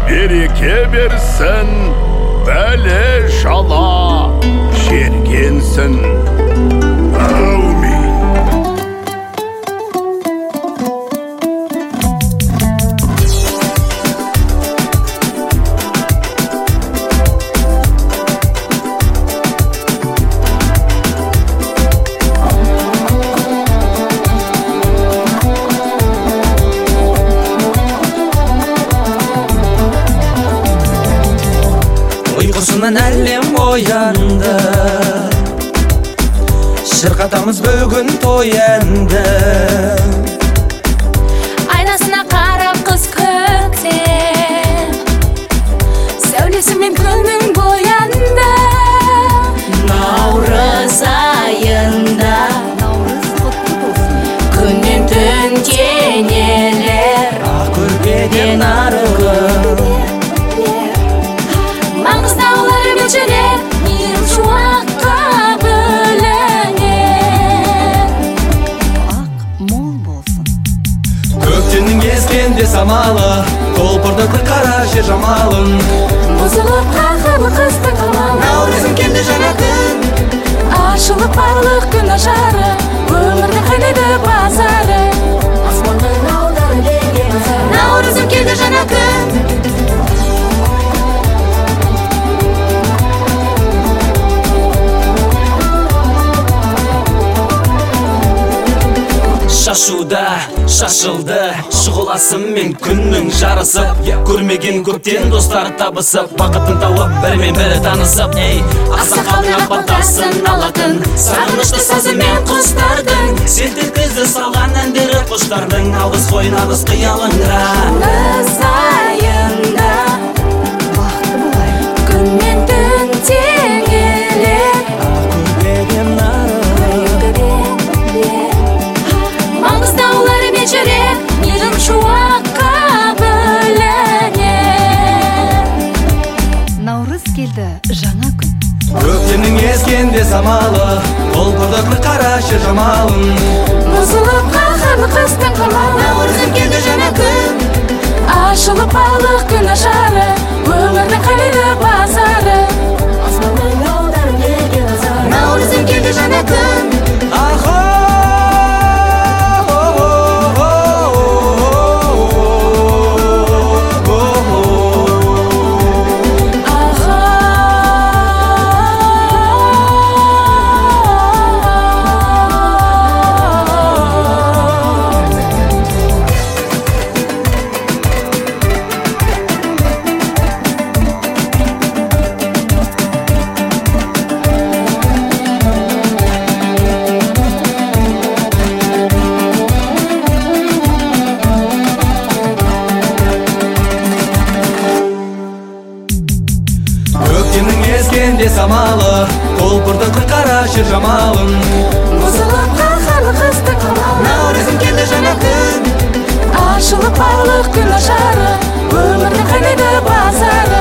береке берсін, бәле жала жергенсін. Әумин. Uyqusundan әлем оянды, шырқатамыз бүгін той әнді. Айнасына қарап қыз көктем, сәулесімен күнің боянды. Наурыз айында күн мен түн теңелер, Ақ көрпеден арылып, маңғыстаулар мөлшереп, мейірім шуаққа бөленер. Ақ мол болсын. көктемнің ескенде самалы, толпырды қара жер жамалын. Бұзылып қақылы қыстың қамалы, Наурызым келді жаңа күн, ашылып барлық күн ажары, өмірдің қайнайды базары. Аспанның алдары деген азары, наурызым келді жаңа күн. шашуда шашылды шұғыласымен күннің жарысып, көрмеген көптен достар табысып, бақытын тауып бірімен бірі танысып. Ақсақалдың ақ батасын алатын, сағынышты сазымен құстардың, Селтек көзді салған әндері құштардың, алғыс қойын алғыс қиялыңға. Наурыз айында күн мен түн теңелер, маңғыстаулар мөлшереп, мейірім шуаққа бөленер. Наурыз келді жаңа күн. Көктемнің ескенде самалы, толпырды қара жер жамалын. Бұзылып қаһарлы қыстың қамалы, наурызым келді жаңа күн. Ашылып барлық күн ажары, өмірдің қайнайды базары. Аспанның алдары деген азары, наурызым келді жаңа күн. Көктемнің ескенде самалы, толпырды қара жер жамалын. Бұзылып қаһарлы қыстың қамалы, Наурызым келді жаңа күн, ашылып барлық күн ажары, өмірдің қайнайды базары.